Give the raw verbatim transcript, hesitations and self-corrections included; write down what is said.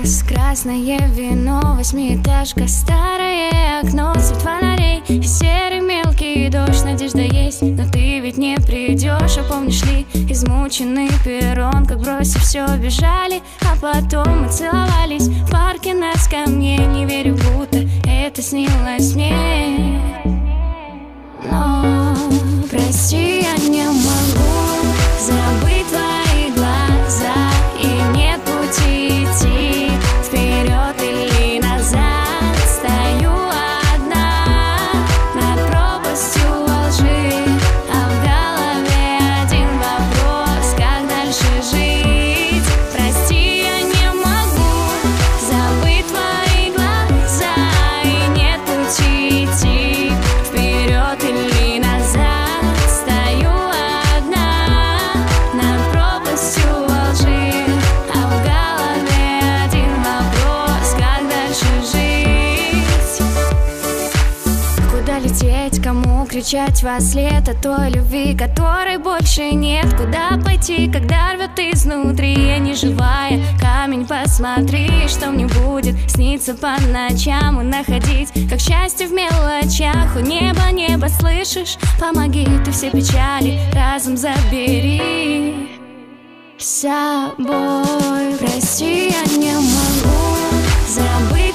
час, красное вино, восьмиэтажка, старое окно, свет фонарей и серый мелкий дождь. Надежда есть, но ты ведь не придешь. А помнишь ли, измученный перрон, как бросив все, бежали, а потом мы целовались в парке на скамье. Не верю, будто это снилось мне, но прости, я не могу забыть твои глаза, и нет пути идти вперед или назад. Стою одна над пропастью лжи, а в голове один вопрос: как дальше жить? Прости, я не могу забыть твои глаза, и нет пути идти вперед или назад. Стою одна над пропастью лжи, а в голове один вопрос: как дальше жить? Куда лететь, кому кричать во след о той любви, которой больше нет? Куда пойти, когда рвет изнутри? Я не живая, камень, посмотри, что мне будет сниться по ночам и находить, как счастье в мелочах. У неба, небо, слышишь? Помоги, ты все печали разом забери с собой. Прости, я не могу забыть